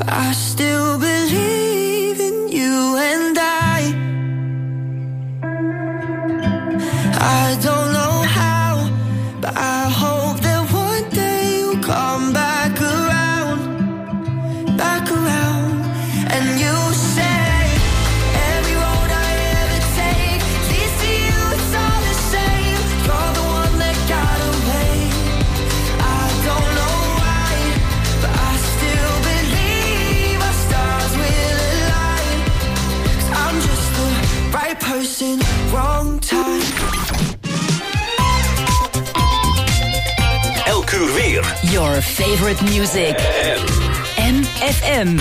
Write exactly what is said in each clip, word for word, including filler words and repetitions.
I still believe in you and I. I don't know how, but I hope that one day you'll come back around, back around. And you say every road I ever take leads to you, it's all the same. You're the one that got away. I don't know why, but I still believe our stars will align. 'Cause I'm just the right person, wrong time. Elk uur weer. Your favorite music. M F M.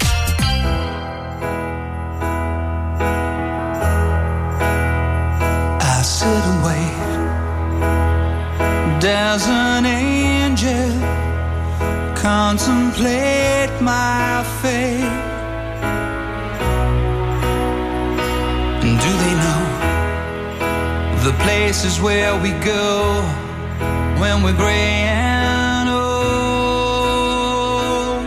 I sit and wait. There's an angel contemplate my fate. And do they know the places where we go when we're gray and old?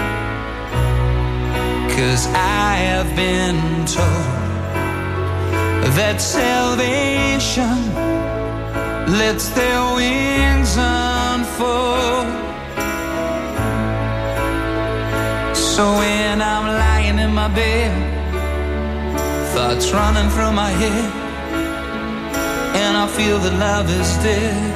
'Cause I have been told that salvation lets their wings unfold. So when I'm lying in my bed, thoughts running through my head, and I feel that love is dead,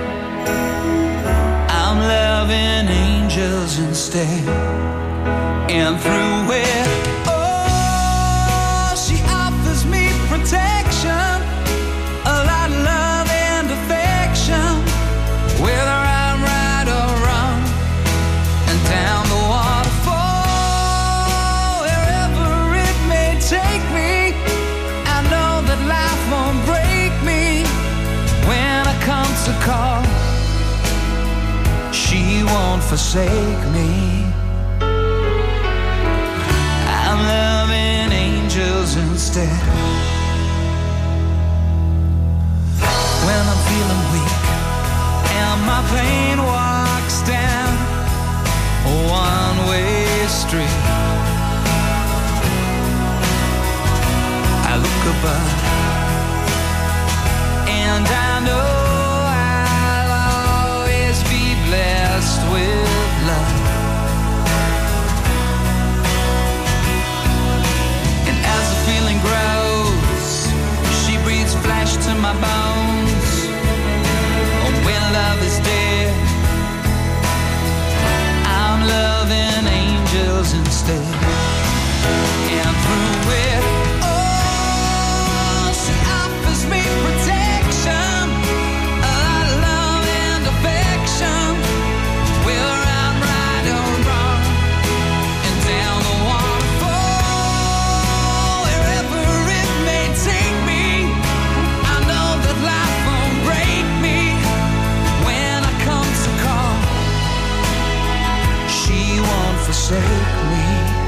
I'm loving angels instead. And through it, oh, she offers me protection, a lot of love and affection, whether I'm right or wrong, and down the waterfall, wherever it may take me, I know that life won't break me when I come to call. She won't forsake me. I'm loving angels instead. When I'm feeling weak and my pain walks down a one-way street, I look above and I know I'll always be blessed with love. And as the feeling grows, she breathes flesh to my bones. And when love is dead, I'm loving angels instead. And through it, oh, she offers me protection, a lot of love and affection, whether I'm right or wrong, and down the waterfall, wherever it may take me, I know that life won't break me when I come to call. She won't forsake me.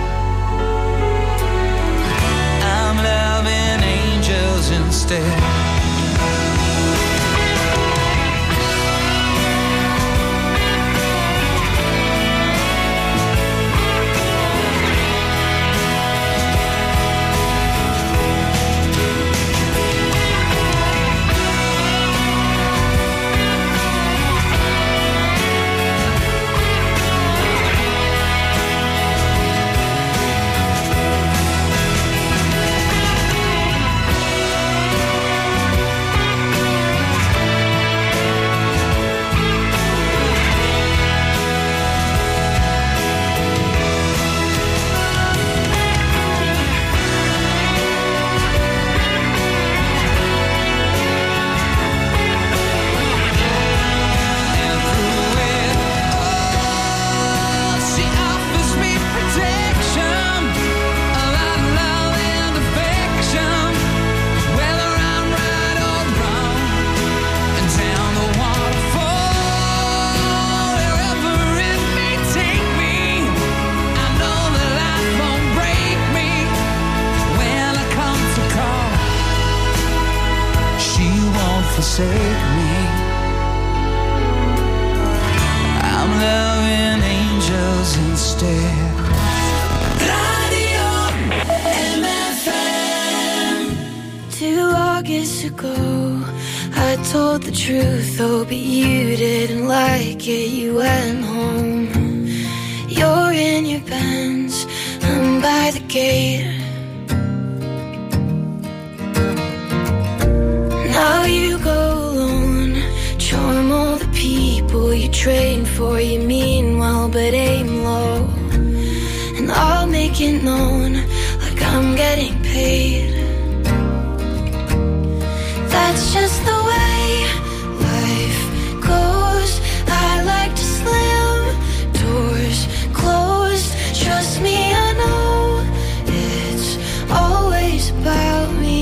I'm loving angels instead. ago, I told the truth, oh, but you didn't like it. You went home. You're in your Benz, I'm by the gate. Now you go alone, charm all the people you train for. You mean well, but aim low. And I'll make it known, like I'm getting paid. That's just the way life goes. I like to slam doors closed. Trust me, I know it's always about me.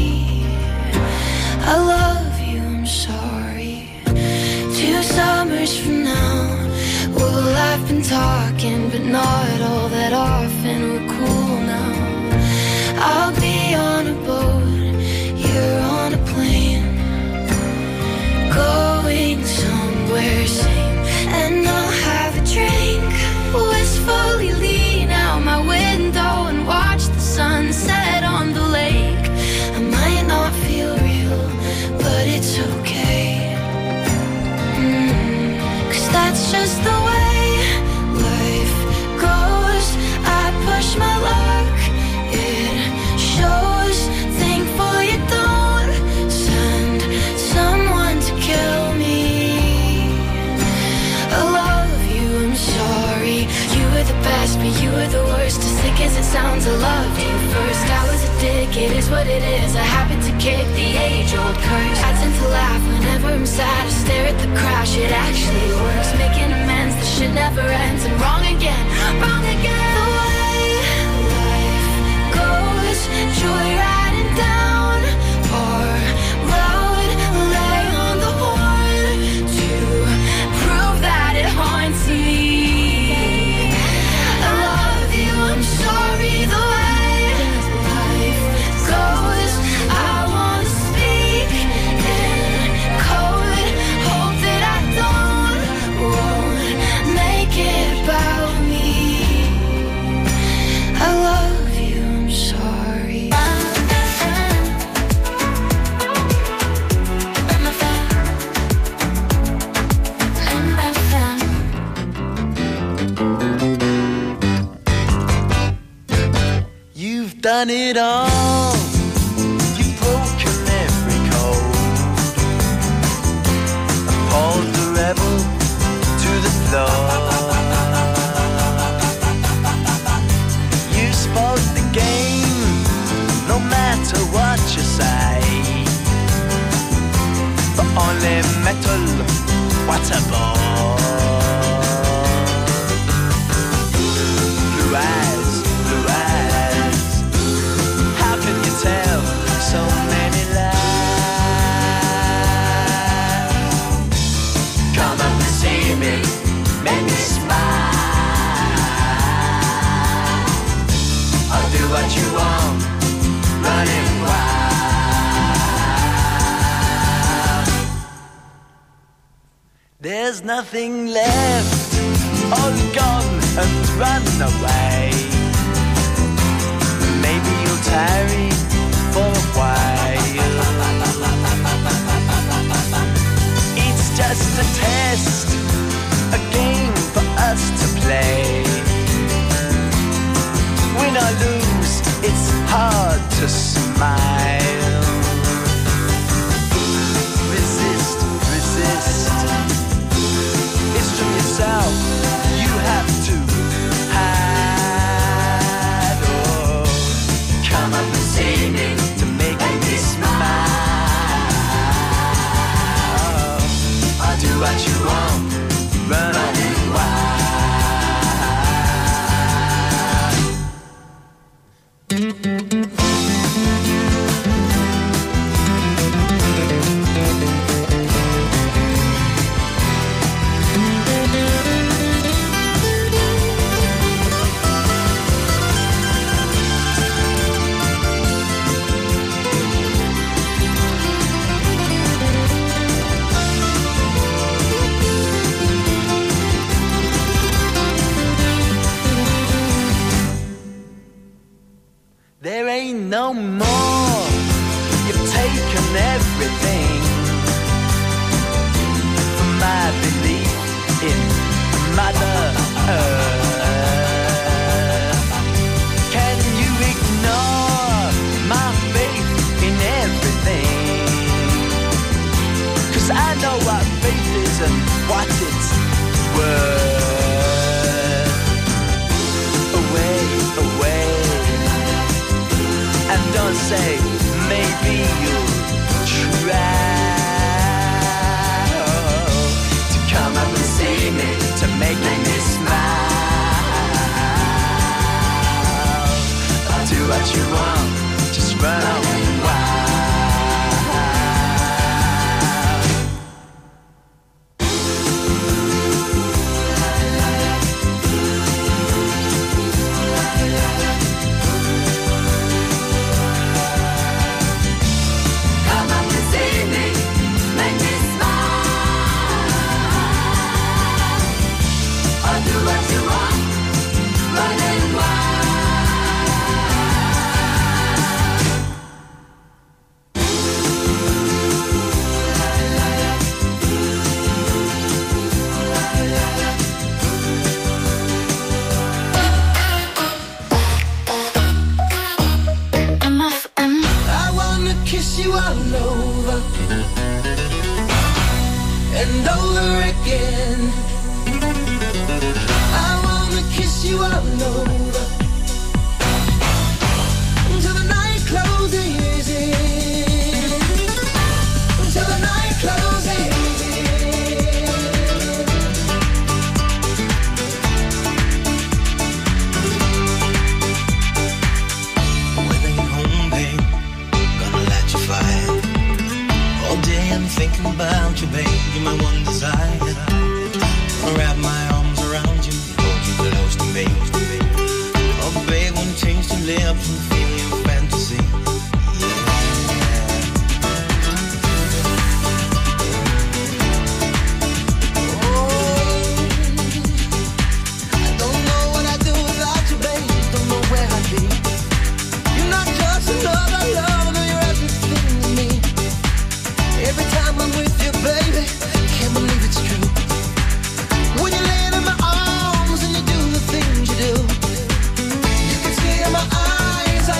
I love you, I'm sorry. Two summers from now, well, I've been talking, but not all that often. We're cool now. I'll be on a boat, you're on a plane, going somewhere sane. And I'll have a drink, wistfully lean out my window and watch the sunset on the lake. I might not feel real, but it's okay. mm, Cause that's just the way life goes. I push my luck, it shows. Thankful you don't send someone to kill me. I love you, I'm sorry. You were the best, but you were the worst. As sick as it sounds, I loved you first. I was a dick, it is what it is. I happen to kick the age-old curse. I tend to laugh whenever I'm sad. I stare at the crash, it actually works. Making amends, this shit never ends. And wrong again, wrong again. The way life goes, joyriding down our road. Lay on the horn to prove that it haunts me. I love you, I'm sorry. The way life goes, I wanna speak in code. Hope that I don't, won't make it about me. I love you, I'm sorry. You've done it all. You've broken every code. Appalled the rebel to the floor. You spoke the game, no matter what you say. But only metal, what a bore. Blue eyes, blue eyes. How can you tell so many lies? Come up and see me, make me smile. I'll do what you want, running wild. There's nothing left, all gone and run away. Maybe you'll tarry for a while. It's just a test, a game for us to play. Win or lose, it's hard to smile. Resist, resist. It's from yourself, you have to hide. Oh, come up and see me to make me smile. I'll do what you want, running wild. There ain't no more. You've taken everything. you want, just run wild. Come up and see me, make me smile. I'll do what you want, running wild. I wanna kiss you all over and over again. I wanna kiss you all over until the night closes in. Until the night closes in. When I get home, babe, gonna let you fight. All day I'm thinking about you, babe. You're my one desire. Wanna wrap my arms around you, hold you close to me. Oh, babe, won't change to live from feeling your fantasy. Yeah. I don't know what I'd do without you, babe. Don't know where I'd be. You're not just another lover, you're everything to me. Every time I'm with you, baby, can't believe it's true. When you're laying in my arms and you do the things you do, you can see in my eyes how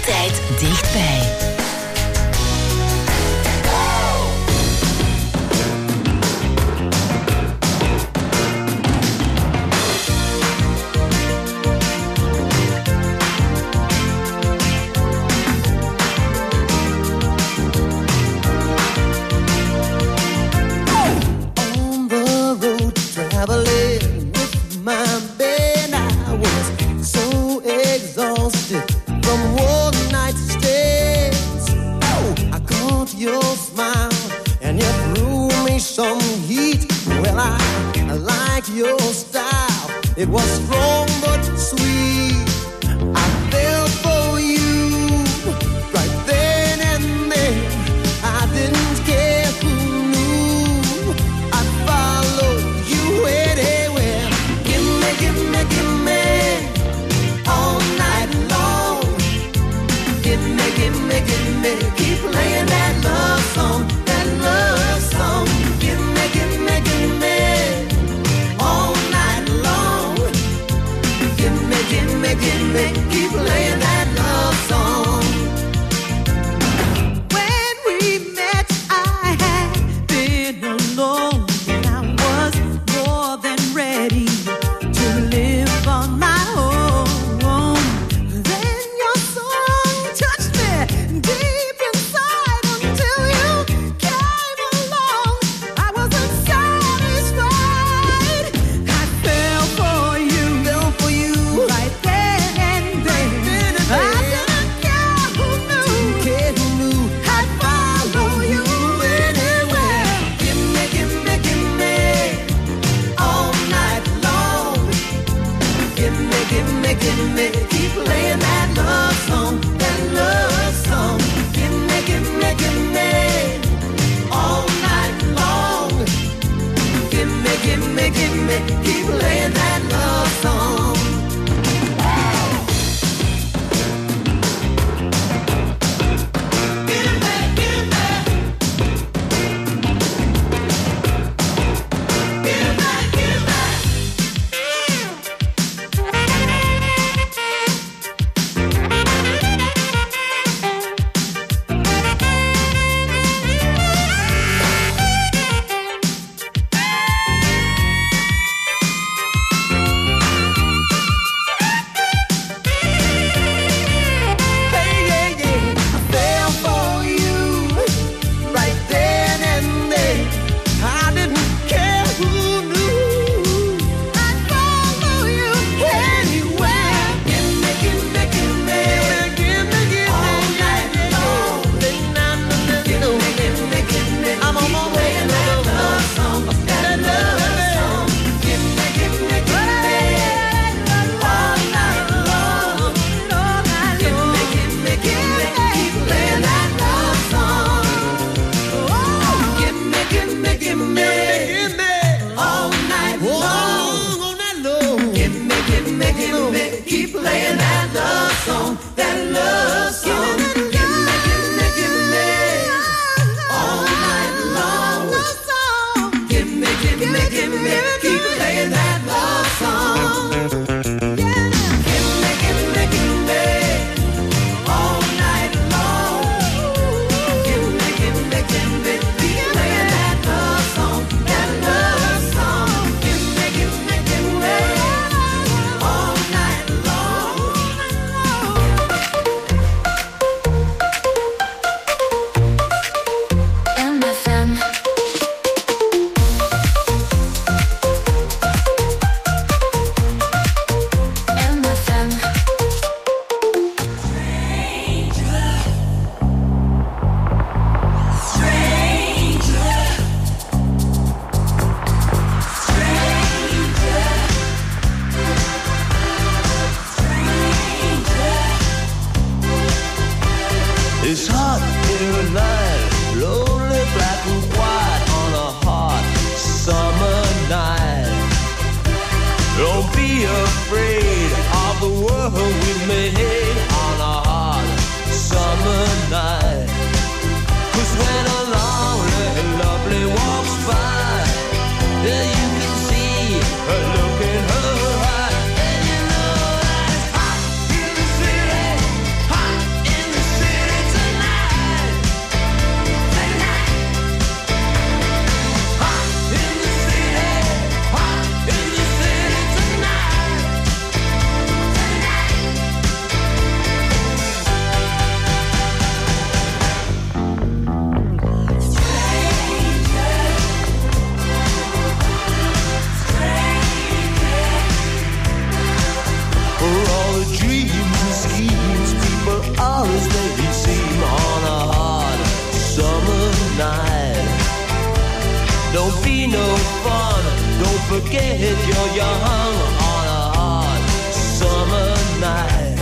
Altijd dichtbij. It was strong but sweet. I fell for you right then and there. I didn't care who knew. I'd follow you anywhere. Give me, give me, give me all night long. Give me, give me, give me. Keep playing that love song, that love song. Give me, give me, give me all night long. Give me, give me, give me, keep playing that love song. When we met, I had been alone, and I was more than ready to live on my own. Then your song touched me. Don't be no fun. Don't forget you're young on a hot summer night.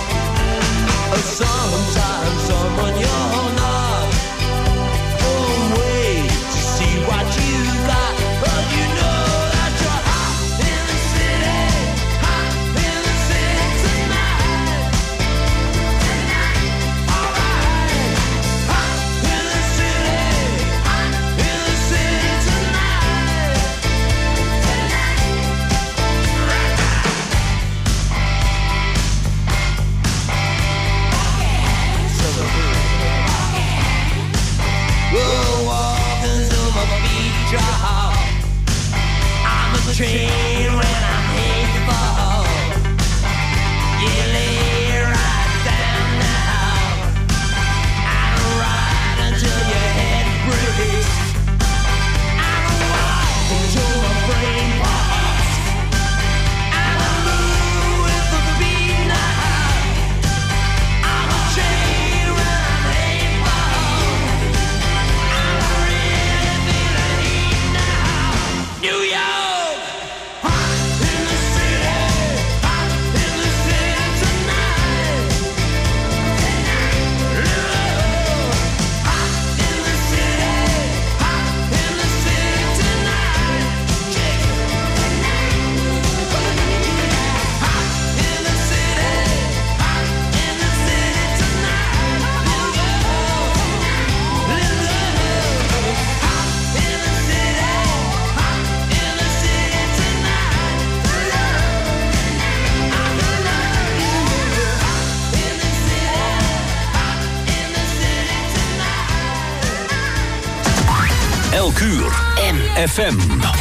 Sometimes someone you're not won't wait to see what you got, but you know that you're hot in the city, hot in the city tonight. Tonight, alright. Hot in the city, hot in the city tonight. We'll walk until my feet drop. I'm a train when I'm headed for. You lay right down now. I'm ride until your head breaks. I'm a walk until my brain pops. I'm a move with the beat now. I'm a train when I'm headed for. New York, hot in the city, hot in the city tonight. Tonight, hot in the city, hot in the city tonight. Hot in the city, hot in the city tonight. Hot in the city. Elk uur M F M.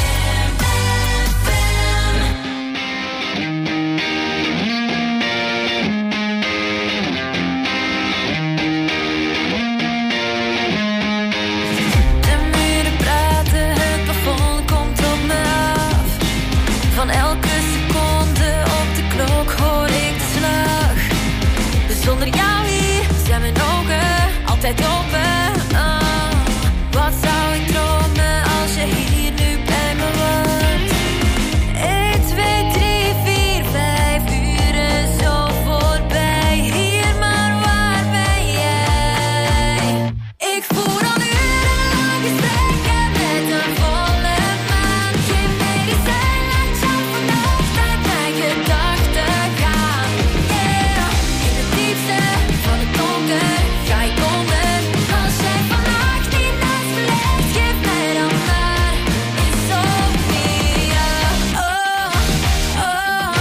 Van elke seconde op de klok hoor ik de slag. Zonder jou hier zijn mijn ogen altijd open. Oh, wat zou ik dromen als je hier nu bij me woont? één, twee, drie, vier, vijf uren zo voorbij. Hier, maar waar ben jij? Ik voer al urenlang gesprekken met een volle maan. Geen medicijn laat jou vannacht uit mijn gedachten gaan. Yeah, in het diepste van het donker ga ik onder. Als jij vannacht niet naast me ligt, geef mij dan maar insomnia. Oh, oh,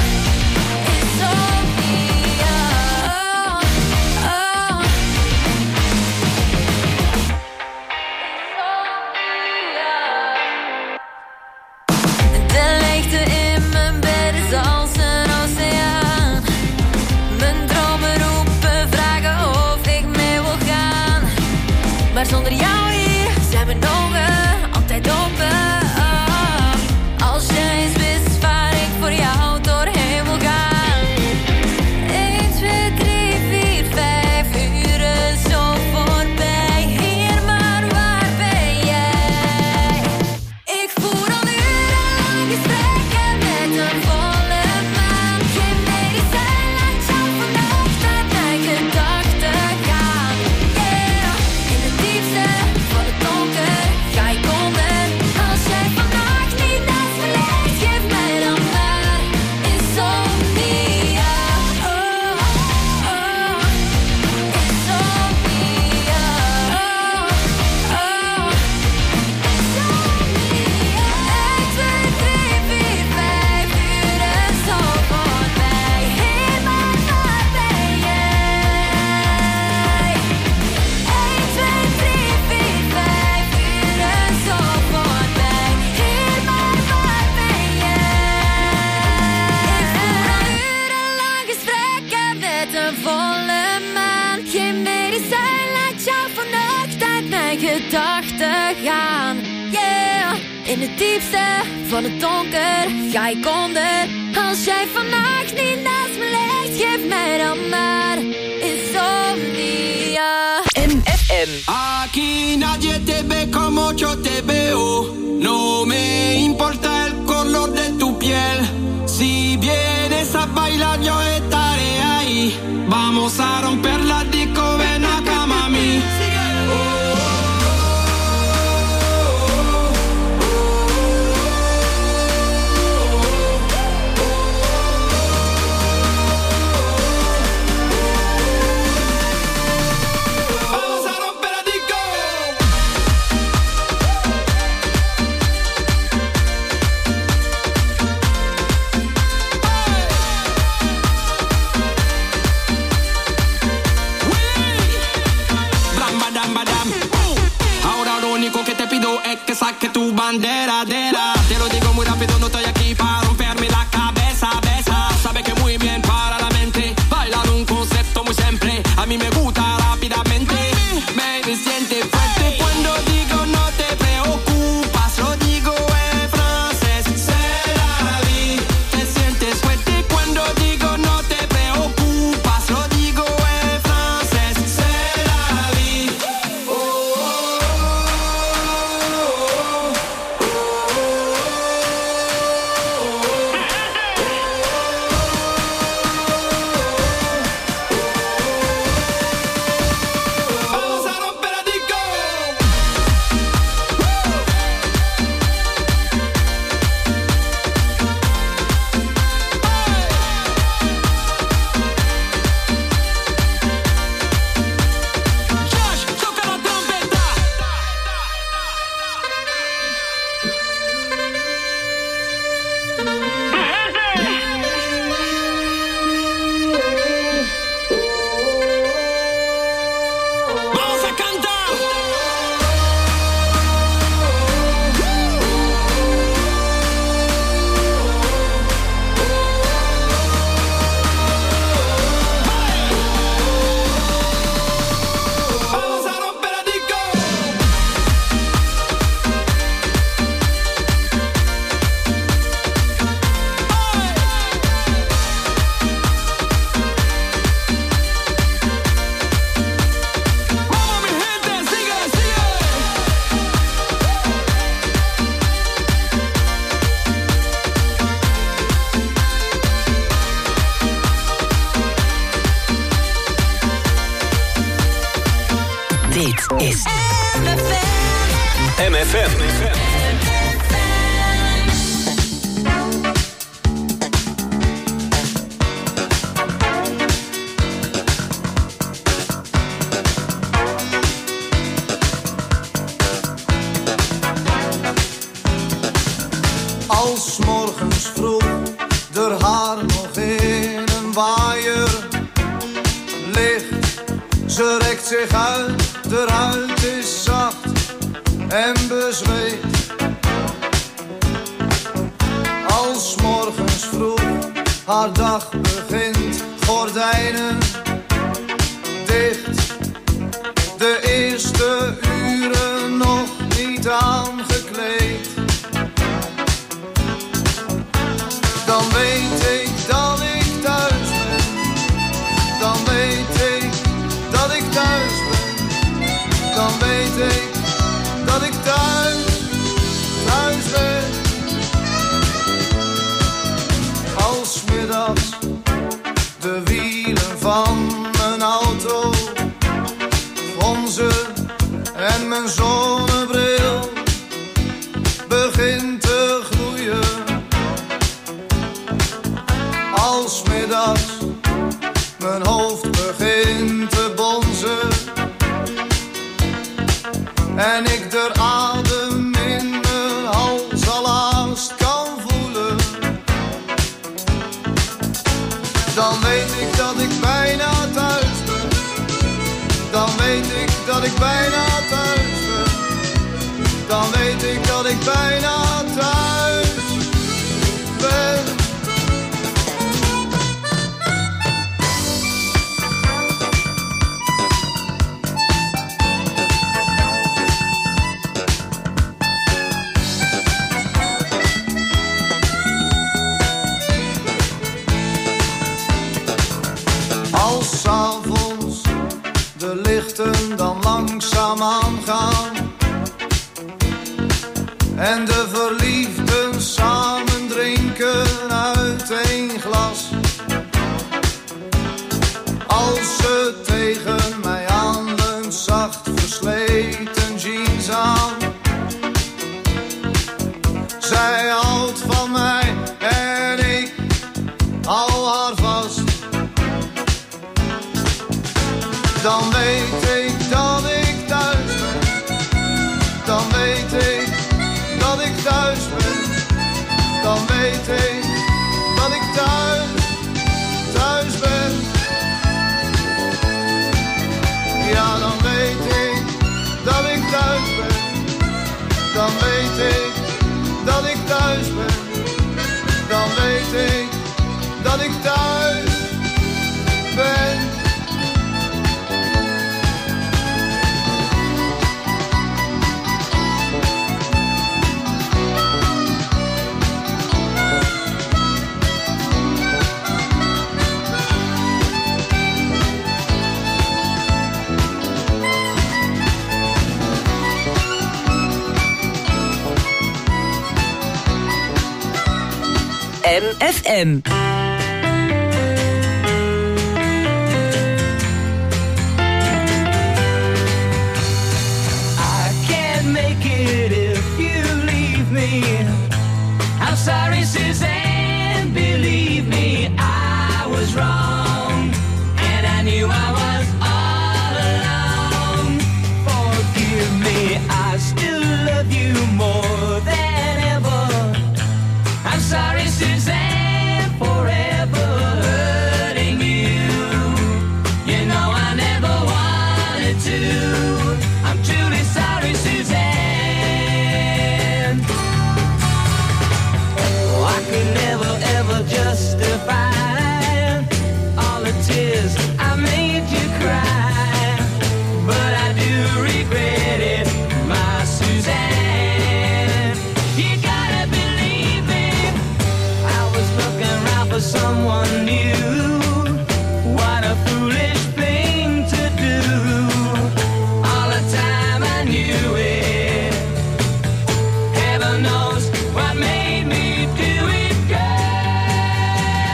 insomnia. Oh, oh. De leegte in mijn bed is als een oceaan. Mijn dromen roepen vragen of ik mee wil gaan. Maar zonder jou hier zijn mijn ogen altijd open. Oh, als jij eens wist waar ik voor jou doorheen wil gaan. één, twee, drie, vier, vijf uren zo voorbij. Hier, maar waar ben jij? Ik voer al urenlang gesprekken met een volle maan. Geen medicijn laat jou vannacht uit mijn gedachten gaan. Yeah, in het diepste van het donker ga ik onder. Als jij vannacht niet naast me ligt, geef mij dan maar insomnia. Oh, oh, insomnia. Oh, oh, insomnia. één, twee, drie, vier, vijf uren zo voorbij. Hier, maar waar ben jij? één, twee, drie, vier, vijf uren zo voorbij. Hier, maar waar ben jij? Ik voer al urenlang gesprekken met een volle maan. Geen medicijn laat jou vannacht uit mijn gedachten gaan. Yeah, in het diepste van het donker ga ik onder. Als jij vannacht niet naast me ligt, geef mij dan maar insomnia. M F M. Aquí nadie te ve como yo te veo. No importa el color de tu piel. Si vienes a bailar yo estaré ahí. Vamos a romper la disco, ven acá mami. Que saque tu bandera, dera. Te lo digo muy rápido, no estoy aquí para romperme la cabeza, besa. Sabe que muy bien para la mente. Bailar un concepto muy simple. A mí me gusta rápidamente. Baby, siente fuerte cuando digo no te preocupas. Lo digo en francés, c'est la vie. Te sientes fuerte cuando digo no te preocupas. Lo digo en francés, c'est la vie. Oh, oh, is M F M. Als morgens vroeg der haar nog in een waaier ligt, ze rekt zich uit, de huid is zacht en bezweet. Als morgens vroeg haar dag begint, gordijnen dicht, de eerste uren nog niet aangekleed. Dan weet ik dat ik thuis ben. Dan weet ik dat ik thuis ben. Dan weet ik dat ik thuis, thuis ben. Als middags de wielen van mijn auto gonzen en mijn zonnebril begint te gloeien. Als middags mijn hoofd begint te bonzen en ik de adem in mijn hals al haast kan voelen, dan weet ik dat ik bijna thuis ben. Dan weet ik dat ik bijna thuis ben. Dan weet ik dat ik bijna thuis ben. Als 's avonds de lichten dan langzaam aangaan en de verliefden samen drinken uit één glas. Als ze tegen mij aan een zacht versleten jeans aan. Zij houdt van mij en ik hou haar vast. Dan weet ik dat ik thuis ben. Dan weet ik dat ik thuis ben. Dan weet ik dat ik thuis, thuis ben. Ja, dan weet ik dat ik thuis ben. Dan weet ik dat ik thuis ben. Dan weet ik dat ik thuis ben. M F M. I can't make it if you leave me. I'm sorry, Suzanne, believe me, I was wrong, and I knew I was all alone. Forgive me, I still love you more than ever. I'm sorry, Suzanne, forever hurting you. You know I never wanted to. I'm truly sorry, Suzanne. Oh, I could never, ever justify all the tears I made you cry, but I do regret it, my Suzanne. You gotta believe me, I was looking around for someone new. What a foolish thing to do. All the time I knew it. Heaven knows what made me do it, girl.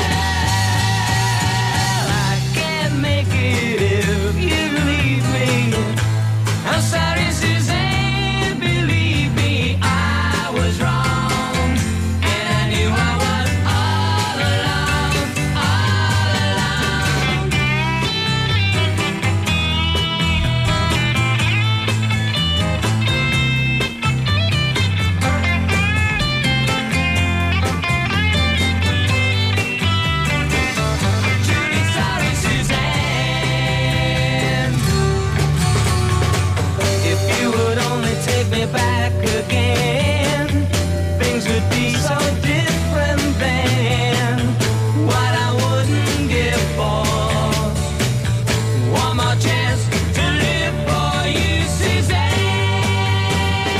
I can't make it if you leave me. I'm sorry, Suzanne, believe me, I was wrong, and I knew I was all alone, all alone. Truly sorry, Suzanne. If you would only take me back again, things would be so different then. What I wouldn't give for one more chance to live for you, Suzanne.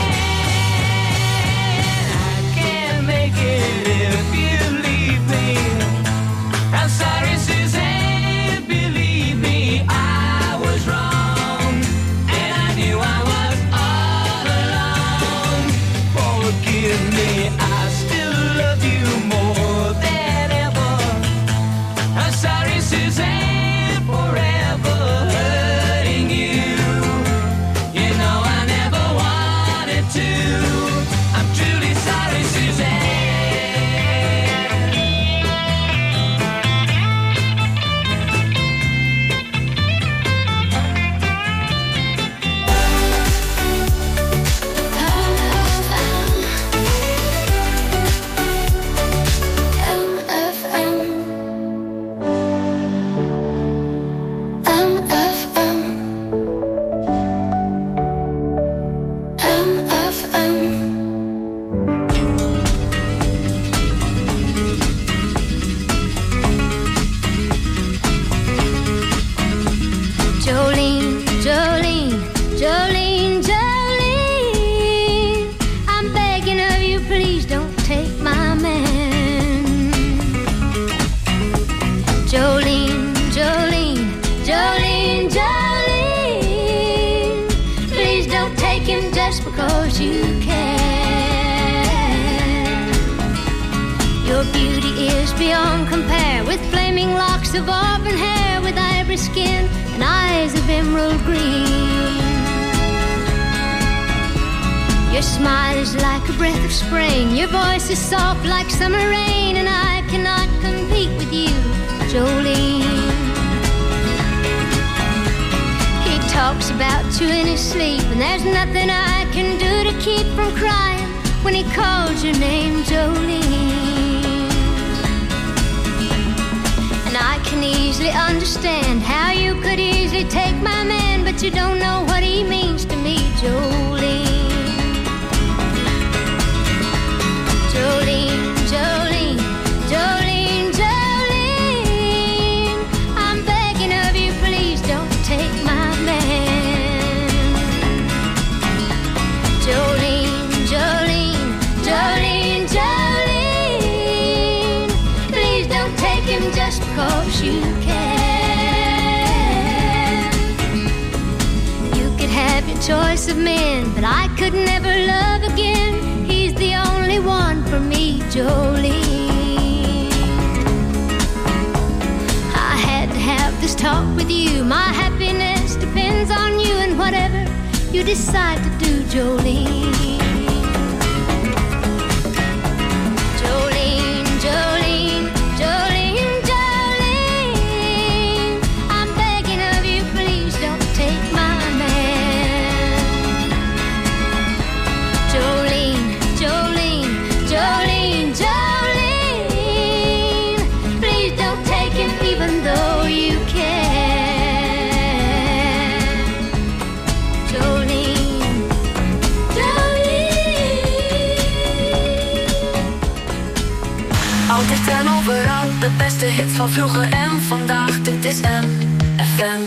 I can't make it if you leave me. I'm sorry, Suzanne, believe me, I was wrong, and I knew I was all alone. Forgive me, I still love you more than ever. I'm sorry, Suzanne, forever hurting you. You know I never wanted to. I'm truly sorry, Suzanne. Jolene, Jolene, Jolene, Jolene, I'm begging of you, please don't take my man. Jolene, Jolene, Jolene, Jolene, please don't take him just because you can. is beyond compare, with flaming locks of auburn hair, with ivory skin and eyes of emerald green. Your smile is like a breath of spring, your voice is soft like summer rain, and I cannot compete with you, Jolene. He talks about you in his sleep, and there's nothing I can do to keep from crying when he calls your name, Jolene. And I can easily understand how you could easily take my man, but you don't know what he means to me, Jolene. Jolene, Jolene, Jolene, Jolene, I'm begging of you, please don't take my man. Jolene, Jolene, Jolene, Jolene, please don't take him just because you can. You could have your choice of men, but I could never love again. He's the only one for me, Jolene. I had to have this talk with you. My happiness depends on you, and whatever you decide to do, Jolene. Jolene, Jolene, Jolene, Jolene, I'm begging of you, please don't take my man. Jolene, Jolene, Jolene, Jolene, please don't take him even though you can. Jolene, Jolene. Altijd en overal, de beste hits van vroeger en vandaag. Dit is M F M.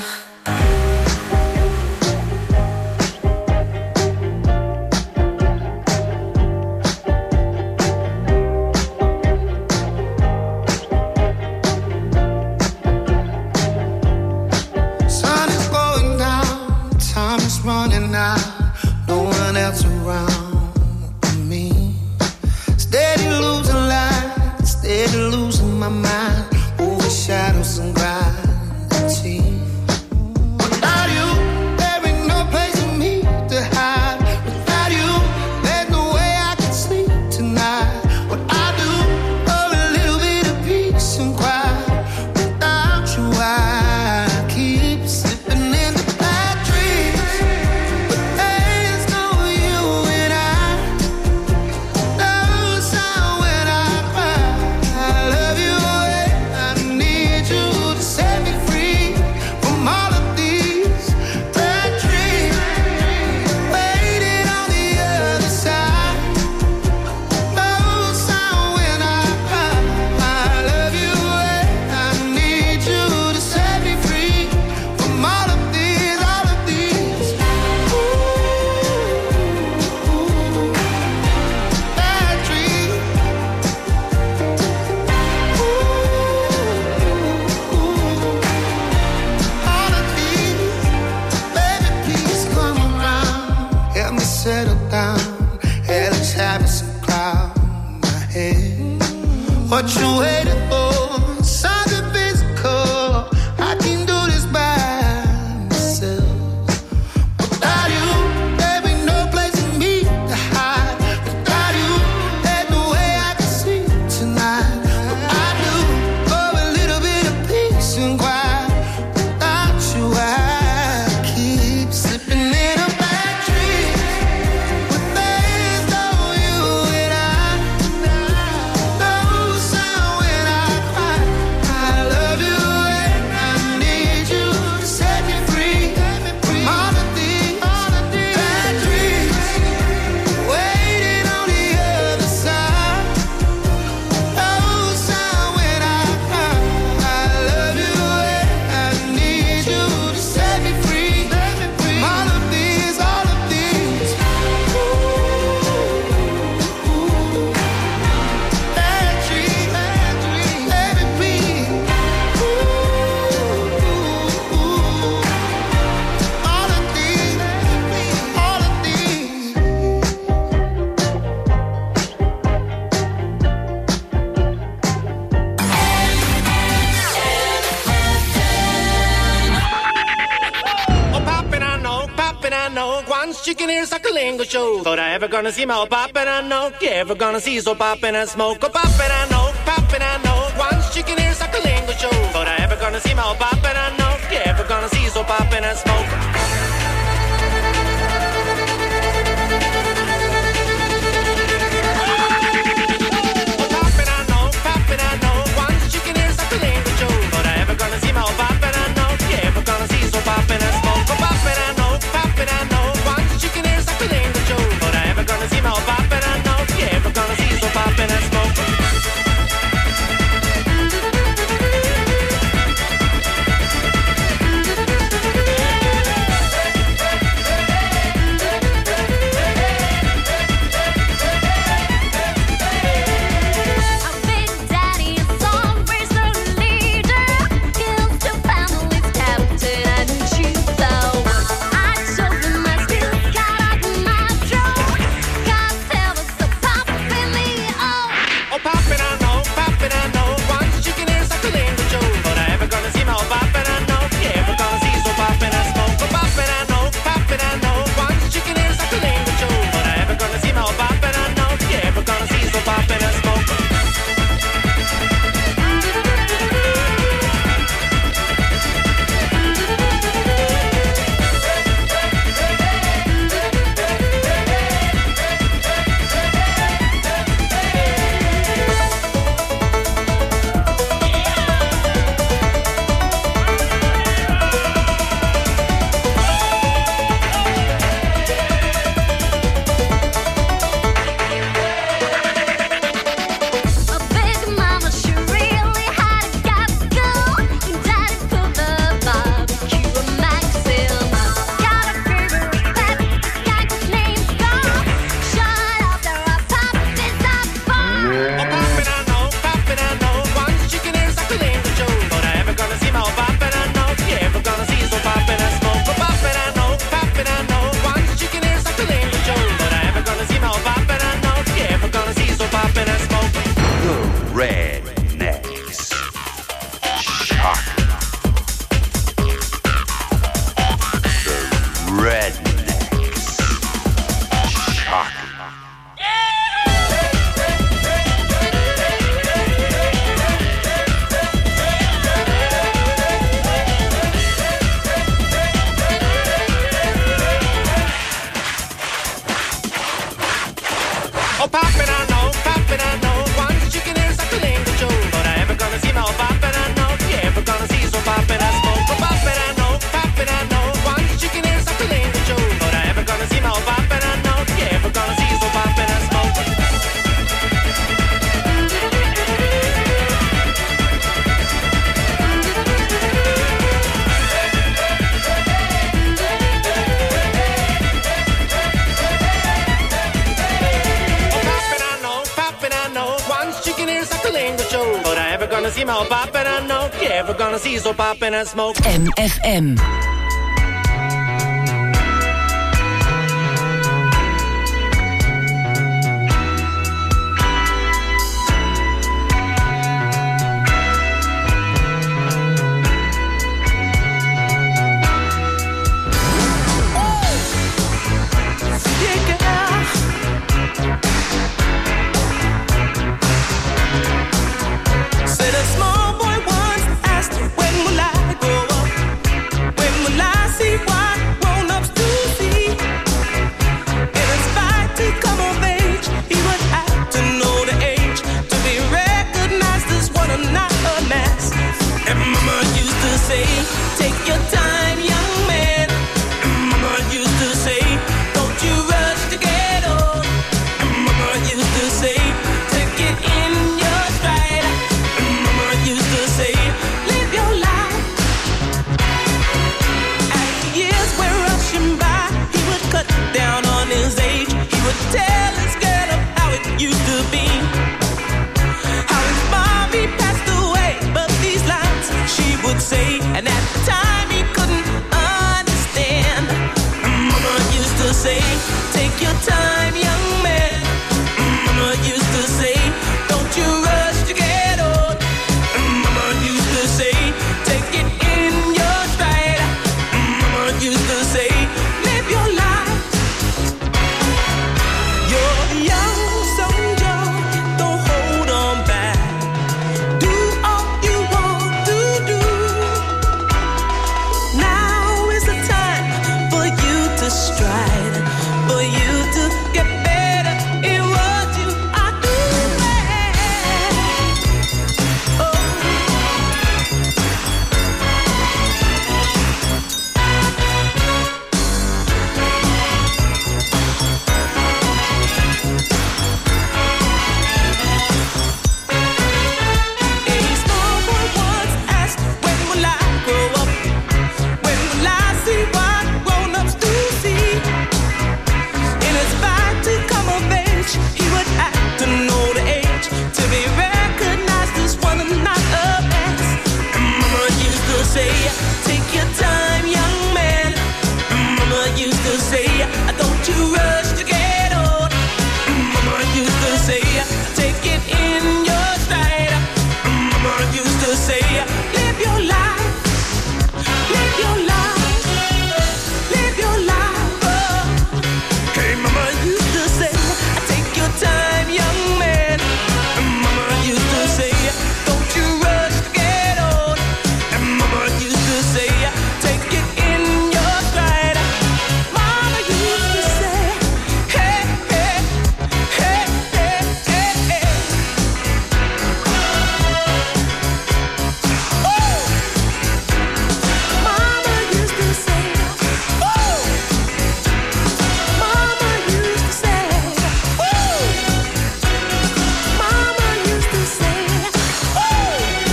Sun is going down, time is running out, no one else around but me. Steady losing light, steady losing my mind, over shadows and gravity. Without you, there ain't no place for me to hide. Without you, there's no way I can sleep tonight. What I do for a little bit of peace and quiet. Without you, I keep slipping into bad dreams. But there's no you and I. No sound when I cry. I love you and I need you to set me free from all of these bad dreams. Waiting on the other side. No sound when I cry. I love you and I need you to set me free from all of these, all of these. Ooh, bad dreams. All of these, baby, please come around. Help me settle down. Hell is having some cloud in my head. What you waiting for? Something physical. I can do this by myself. Without you, there ain't no place for me to hide. Without you, there's no way I can sleep tonight. What I do for a little bit of peace and quiet. Without you, I keep slipping in a bad dream. But there's no you and I. No sound when I poppin', I know. Once chicken ears, suckling show. Thought I ever gonna see my poppin', I know. You ever gonna see so poppin' and smoke? A poppin', I know. Poppin', I know. Once chicken ears, suckling show. Thought I ever gonna see my poppin', I know. You ever gonna see so poppin' and smoke? M F M. Said a small boy once asked, when will I grow up? When to say, don't you rush to get on. Mama used to say, take it in your stride. Mama used to say, live your life, live your life, live your life. Oh. Hey, Mama used to say, take your time, young man. Mama used to say, don't you rush to get on. And Mama used to say, take it in your stride. Mama used to say, hey, hey, hey, hey, hey, hey. Oh! Mama used to say, oh! Mama used to say, oh! Mama used to say, oh!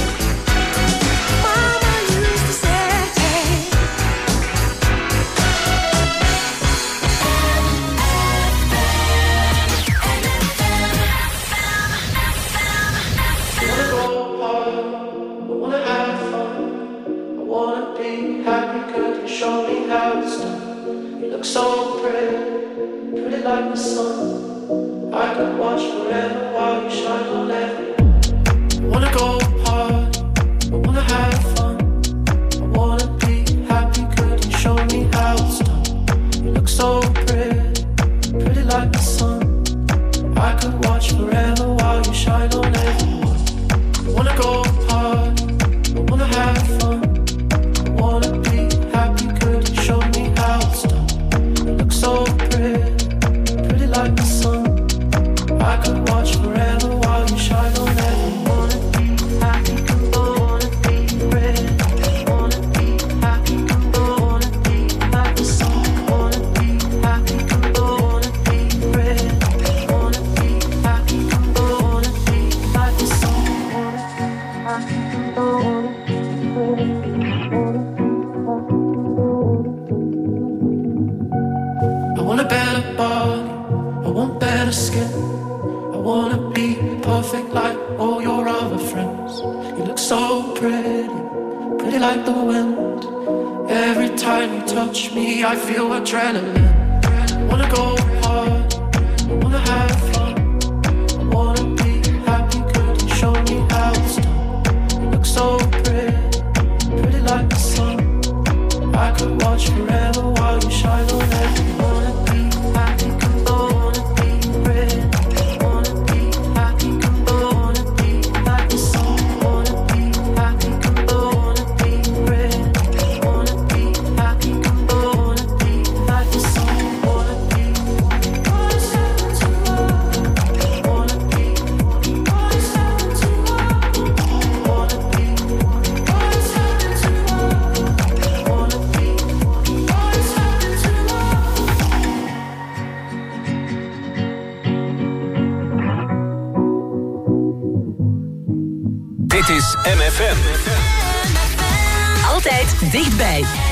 Mama used to say, I wanna have fun. I wanna be happy. Could you show me how it's done? You look so pretty, pretty like the sun. I could watch forever while you shine on everyone. I wanna go hard. I wanna have fun. I wanna be happy. Could you show me how it's done? You look so pretty, pretty like the sun. I could watch forever while you shine on everyone. I wanna go hard, I wanna have fun. I wanna be happy, could you show me how it's done? You look so pretty, pretty like the sun. I could watch forever while you shine on everyone. Wanna be happy, I wanna be pretty. Wanna be happy, I wanna be like the sun. Wanna be happy, I wanna be pretty. Wanna be happy, I wanna be like the sun. I want a better body, I want better skin. I wanna be perfect like all your other friends. You look so pretty, pretty like the wind. Every time you touch me, I feel adrenaline. I wanna go hard, I wanna have fun. I wanna be happy, could you show me how it's done? You look so pretty, pretty like the sun. I could watch forever while you shine on everyone. Wanna be happy, I wanna be pretty. Wanna be happy, I wanna be like the sun. Wanna be happy, I wanna be pretty. Wanna be happy, I wanna be like the sun. Wanna be, wanna seven to love. Wanna be, wanna seven to love. Wanna be, wanna seven to love. Wanna be, wanna seven to love. Dit is M F M. Altijd dichtbij.